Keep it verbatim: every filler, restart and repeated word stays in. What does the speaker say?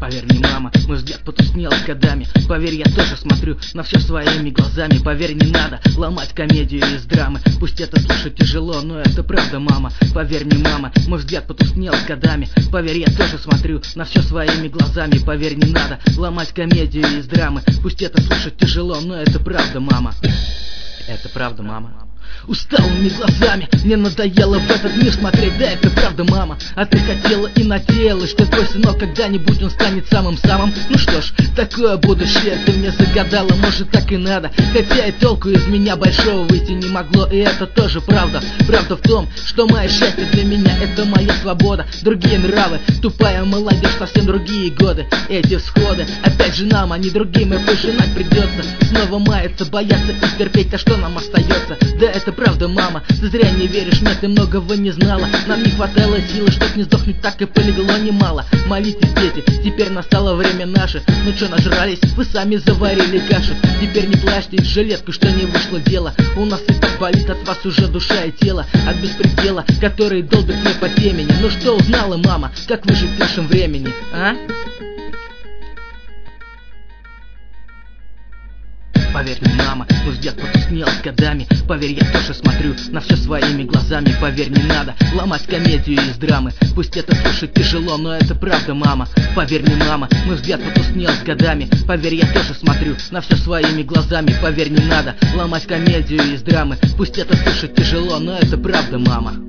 Поверь мне, мама, мой взгляд потускнел с годами. Поверь, я тоже смотрю на все своими глазами. Поверь, не надо ломать комедию из драмы. Пусть это слушать тяжело, но это правда, мама. Поверь мне, мама, мой взгляд потускнел с годами. Поверь, я тоже смотрю на все своими глазами. Поверь, не надо ломать комедию из драмы. Пусть это слушать тяжело, но это правда, мама. Это правда, мама. Усталыми глазами мне надоело в этот мир смотреть. Да, это правда, мама. А ты хотела и надеялась, что твой сынок когда-нибудь он станет самым-самым. Ну что ж, такое будущее ты мне загадала. Может, так и надо. Хотя и толку из меня большого выйти не могло. И это тоже правда. Правда в том, что мое счастье для меня — это моя свобода. Другие нравы, тупая молодежь, совсем другие годы. Эти всходы, опять же нам, а не другим и пожинать придется. Снова маяться, бояться и терпеть, а что нам остается? Да, это правда, мама, ты зря не веришь мне, ты многого не знала. Нам не хватало силы, чтоб не сдохнуть, так и полегло немало. Молитесь, дети, теперь настало время наше. Ну чё нажрались, вы сами заварили кашу. Теперь не плачьте в жилетку, что не вышло дело. У нас и так болит от вас уже душа и тело. От беспредела, который долбит мне по темени. Ну что узнала, мама, как выжить в нашем времени, а? Поверь мне, мама, мой взгляд потускнел с годами. Поверь, я тоже смотрю на все своими глазами. Поверь, не надо ломать комедию из драмы. Пусть это слушать тяжело, но это правда, мама. Поверь мне, мама, мой взгляд потускнел с годами. Поверь, я тоже смотрю на все своими глазами. Поверь, не надо ломать комедию из драмы. Пусть это слушать тяжело, но это правда, мама.